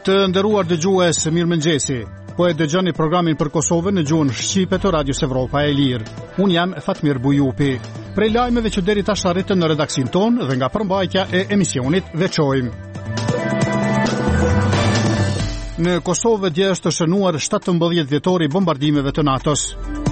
Të nderuar dëgjues, mirëmëngjesi. Po e dëgjoni programin për Kosovën në gjuhën shqipe të Radios Evropa e Lirë. Unë jam Fatmir Bujupi. Prej lajmeve që deri tash arritën në redaksin tonë dhe nga përmbajtja e emisionit veçojmë. Në Kosovë dje është shënuar 17 vjetori bombardimeve të NATO-s.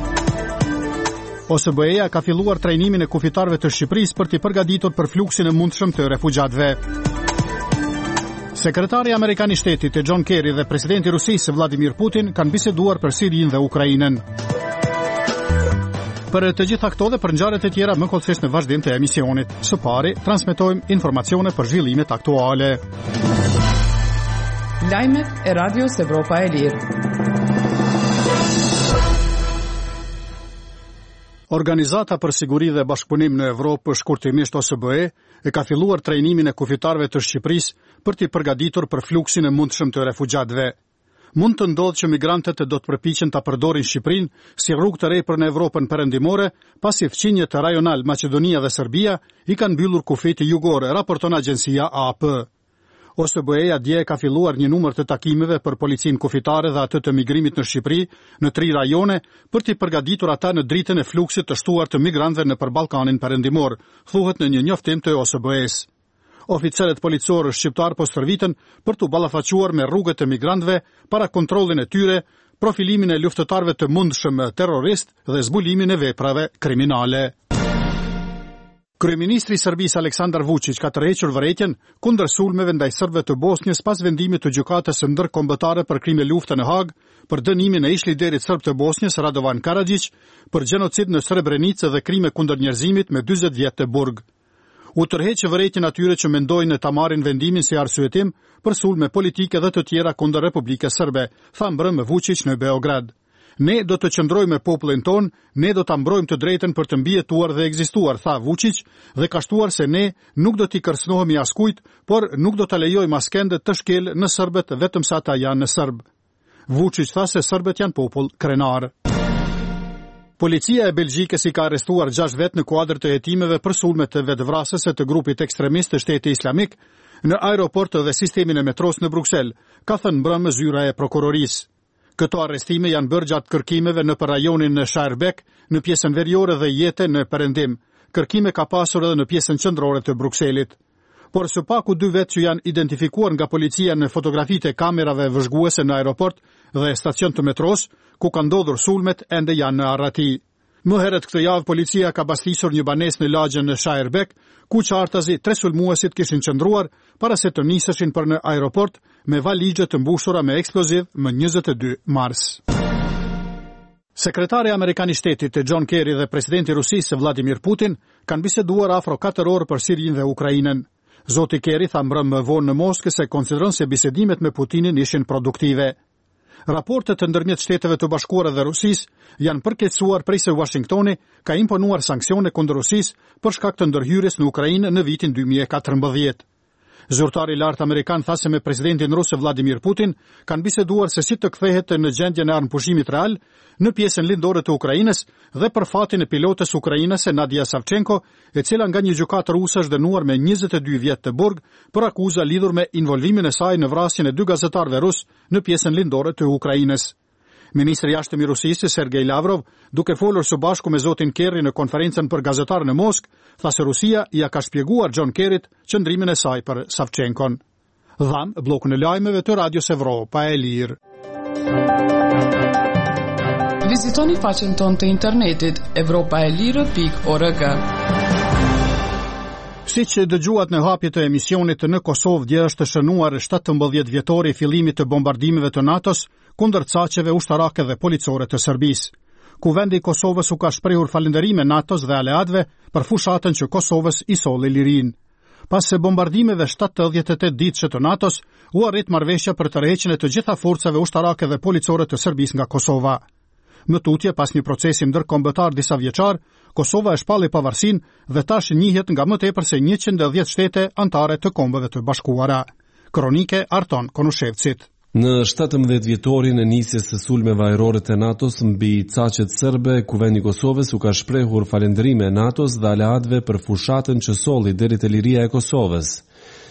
OSBE-ja ka filluar trajnimin e kufitarëve të Shqipërisë për t'i përgatitur për fluksin e mundshëm të refugjatëve. Sekretari Amerikan I Shtetit John Kerry dhe presidenti I Rusisë Vladimir Putin kanë biseduar për Sirinë dhe Ukrainën. Për të gjitha këto dhe për ngjarjet e tjera më kollësisht në vazhdim të emisionit. Së pari, transmetojmë informacione për zhvillimet aktuale. Lajmet e Radios Evropa e Lirë. Organizata për siguri dhe bashkëpunim në Evropë, shkurtimisht OSBE, e ka filluar trajnimin e kufitarëve të Shqipërisë për t'i përgatitur për fluksin e mundshëm të refugjatëve. Mund të ndodhë që migrantët do të përpiqen ta përdorin Shqipërinë si rrugë të re për në Evropën perëndimore, pasi fqinjet rajonal Maqedonia dhe Serbia I kanë mbyllur kufit jugor, raporton agjencia AP. OSBE-ja dje ka filluar një numër të takimeve për policinë kufitare dhe atë të migrimit në Shqipëri në 3 rajone për t'i përgatitur ata në dritën e fluksit të shtuar të migrantëve nëpër Ballkanin perëndimor, thuhet në një njoftim të OSBE-s. Oficerët policorë shqiptar po stërviten për t'u ballafaquar me rrugët e migrantëve para kontrollin e tyre, profilimin e luftëtarëve të mundshëm terrorist dhe zbulimin e veprave kriminale. Kryeministri I Serbisë Aleksandar Vučić ka tërhequr vërejtjen kundër sulmeve ndaj serbëve të Bosnjës pas vendimit të gjykatës së ndërkombëtare për krime lufte në Hag për dënimin e ish-liderit serb të Bosnjës Radovan Karadžić për gjenocid në Srebrenicë dhe krime kundër njerëzimit me 40 vjet të burg. U tërheq vërejtjen atyre që mendojnë ta marrin vendimin si arsyetim për sulme politike dhe të tjera kundër Republikës Serbe, tha mbrëm Vučić në Beograd. Ne do të qëndrojmë me popullin ton, ne do ta mbrojmë të drejtën për të mbijetuar dhe ekzistuar, tha Vučić, dhe ka shtuar se ne nuk do t'i kërcënohemi askujt, por nuk do ta lejojmë askënd të shkel në serbët vetëm sa ata janë në serb. Vučić tha se serbët janë popull krenar. Policia e Belgjikës I ka arrestuar 6 vet në kuadër të hetimeve për sulme të vetvrasëse të grupit ekstremist të Shtetit Islamik në aeroport dhe sistemin e metros në Bruksel, ka thënë mbrëmë zyra e prokurorisë. Këto arrestime janë bërë gjatë kërkimeve në rajonin në Schaerbeek, në pjesën veriore dhe Jete në perëndim. Kërkime ka pasur edhe në pjesën qendrore të Brukselit. Por së paku 2 vet që janë identifikuar nga policia në fotografitë e kamerave vëzhguese në aeroport dhe stacion të metros, ku kanë ndodhur sulmet, ende janë në arrati. Më herët këtë javë policia ka bastisur një banesë në lagjen në Schaerbeek, ku qartazi 3 sulmuesit kishin qëndruar para se të niseshin për në aeroport me valigje të mbushura me eksploziv më 22 mars. Sekretari Amerikan I Shtetit John Kerry dhe presidenti I Rusisë Vladimir Putin kanë biseduar afro 4 orë për Sirinë dhe Ukrainën. Zoti Kerry tha mbrëmë më vonë në Moskë se konsideron se bisedimet me Putinin ishin produktive. Raportet të ndërmjet Shteteve të Bashkuara dhe Rusisë janë përkeqësuar prej se Washingtoni ka imponuar sanksione kundër Rusisë për shkak të ndërhyrjes në Ukrainë në vitin 2014. Zyrtari I lartë amerikan tha se me presidentin rus Vladimir Putin kanë biseduar se si të kthehet në gjendjen e armëpushimit real në pjesën lindore të Ukrainës dhe për fatin e pilotes ukrainase Nadia Savchenko, e cila nga një gjykatë ruse është dënuar me 22 vjet të burg për akuza lidhur me involvimin e saj në vrasjen e 2 gazetarëve rus në pjesën lindore të Ukrainës. Ministri I jashtëm I Rusisë Sergej Lavrov, duke folur së bashku me zotin Kerry në konferencën për gazetarë në Moskë, tha se Rusia ja ka shpjeguar John Kerryt qëndrimin e saj për Savchenkon. Dham bllokun e lajmeve të Radios Evropa e Lirë. Vizitoni faqen tonë të internetit evropaelire.org. Siç dëgjuat në hapje të emisionit, në Kosovë dje është shënuar 17 vjetori I fillimit të bombardimeve të NATO-s kundër caqeve ushtarake dhe policore të Serbisë. Kuvendi I Kosovës u ka shprehur falënderime NATO-s dhe aleatëve për fushatën që Kosovës I solli lirinë. Pas se bombardimeve 78 ditëshe të NATO-s, u arrit marrëveshja për tërheqjen e të gjitha forcave ushtarake dhe policore të Serbisë nga Kosova. Më tutje, pas një procesi ndërkombëtar disa vjeçar, Kosova e shpalli pavarësinë dhe tash njihet nga më tepër se 110 shtete anëtare të Kombeve të Bashkuara. Kronike Arton Konushevcit. Në 17 vjetorin e nisjes së sulmeve ajrore të NATO-s mbi caqet serbe, Kuvendi I Kosovës u ka shprehur falënderime NATO-s dhe aleatëve për fushatën që solli deri te liria e Kosovës.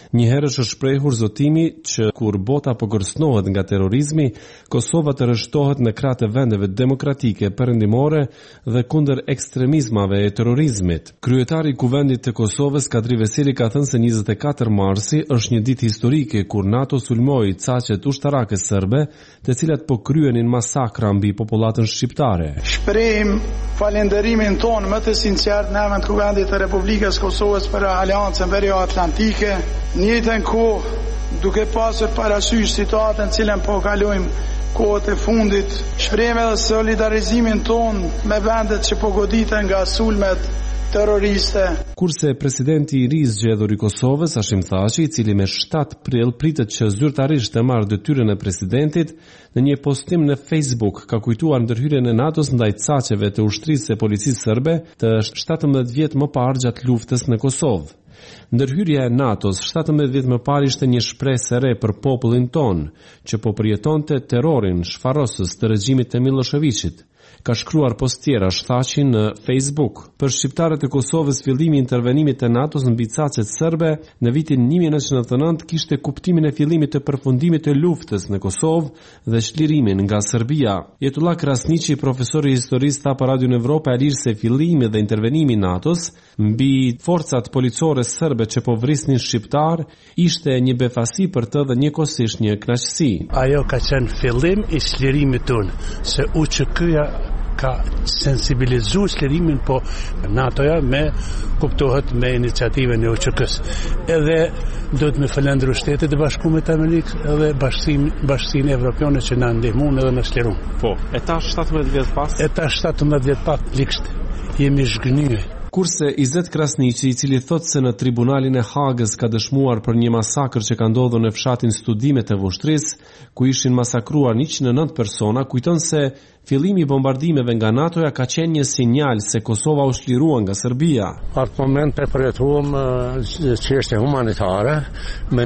Njëherë është shprehur zotimi që kur bota po kërcënohet nga terrorizmi, Kosova të rreshtohet në krah të vendeve demokratike perëndimore dhe kundër ekstremizmave e terrorizmit. Kryetari i Kuvendit të Kosovës, Kadri Veseli, ka thënë se 24 marsi është një ditë historike kur NATO sulmoi caqet ushtarake serbe, të cilat po kryenin masakra mbi popullatën shqiptare. Shprehim falenderimin tonë më të sinqert në emër të Kuvendit të Republikës Kosovës për Aleancën Veriatlantike. Në njëjtën kohë, duke pasur parasysh situatën cilën po kalojmë kohët e fundit, shprehim edhe solidarizimin ton me vendet që po goditen nga sulmet terroriste. Kurse presidenti i ri zgjedhur i Kosovës, Hashim Thaçi, i cili me 7 prill pritet që zyrtarisht të marrë detyrën e presidentit, në një postim në Facebook ka kujtuar ndërhyrjen e NATO-s ndaj caqeve të ushtrisë e policisë serbe të 17 vjet më parë gjatë luftës në Kosovë. Ndërhyrja e NATO-s 17 vjet më parë ishte një shpresë e re për popullin ton, që po përjetonte terrorin shfarrosës të regjimit të Miloševićit. Ka shkruar postjera Thaçi në Facebook. Për shqiptarët e Kosovës, fillimi i intervenimit të NATO-s mbi caqet serbe në vitin 1999 kishte kuptimin e fillimit të përfundimit të luftës në Kosovë dhe çlirimin nga Serbia. Jetullah Krasniqi, profesor i historisë, tha për Radio Evropa e Lirë se fillimi dhe intervenimi i NATO-s mbi forcat policore serbe që po vrisnin shqiptar ishte një befasi për të dhe njëkohësisht një kënaqësi. Ajo ka qenë fillim i çlirimit tonë, se UÇK-ja ka sensibilizu çlirimin, po NATO-ja kuptohet me iniciativën e UÇK-s. Edhe duhet me falendëru Shtetet e Bashkuara të Amerikës edhe Bashkinë Evropiane që na ndihmuan edhe na çliruan. Po, e tash 17 vjet pas? E tash 17 vjet pas likësht jemi zhgënyer. Kurse Izet Krasniqi, i cili thot se në tribunalin e Hagës ka dëshmuar për një masakër që ka ndodhur në fshatin Studime të Vushtrisë, ku ishin masakruar 109 persona, kujton se fillimi i bombardimeve nga NATO-ja ka qenë një sinjal se Kosova u çlirua nga Serbia. Atë moment e përjetuam çështje humanitare me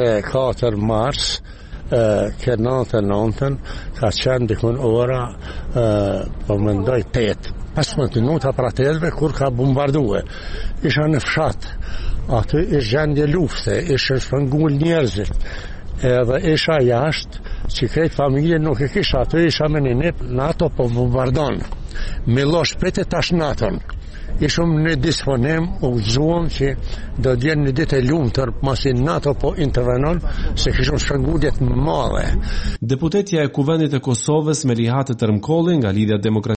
24 mars. Që 99 ka qenë dikun ora po mendoj 15 minuta pra telve kur ka bombardue. Isha në fshat, aty ishte gjendje lufte, ishte shpëngull njerëzit, edhe isha jashtë, që krejt familje nuk e kisha, aty isha me një nip, NATO po bombardon. Milošević tash NATO-n. Ishëm në disponim, u gëzuam që do t'jenë një ditë e lumtur pasi NATO po intervenon, se kishëm shpërngulje të mëdha. Deputetja e Kuvendit të Kosovës Melihat Termkolli nga Lidhja Demokratike